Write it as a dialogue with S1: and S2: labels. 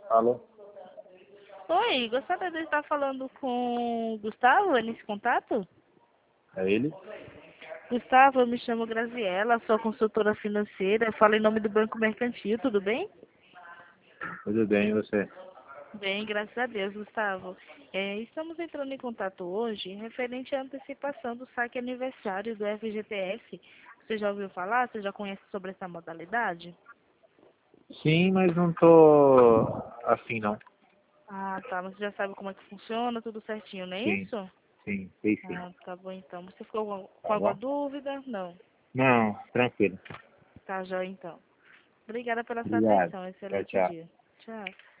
S1: Alô?
S2: Oi, gostaria de estar falando com o Gustavo nesse contato?
S1: É ele?
S2: Gustavo, eu me chamo Graziela, sou consultora financeira, falo em nome do Banco Mercantil, tudo bem?
S1: Tudo bem, e você?
S2: Bem, graças a Deus, Gustavo. Estamos entrando em contato hoje referente à antecipação do saque aniversário do FGTS. Você já ouviu falar? Você já conhece sobre essa modalidade?
S1: Sim, mas não tô afim, não.
S2: Ah, tá. Você já sabe como é que funciona, tudo certinho, não é
S1: Sim,
S2: isso?
S1: sim, sei sim.
S2: Ah, tá bom então. Você ficou com
S1: Tá
S2: alguma
S1: bom?
S2: dúvida? Não.
S1: Não, tranquilo.
S2: Tá, já então. Obrigada pela sua
S1: Obrigado.
S2: atenção.
S1: Tchau,
S2: Excelente
S1: tchau.
S2: dia. Tchau.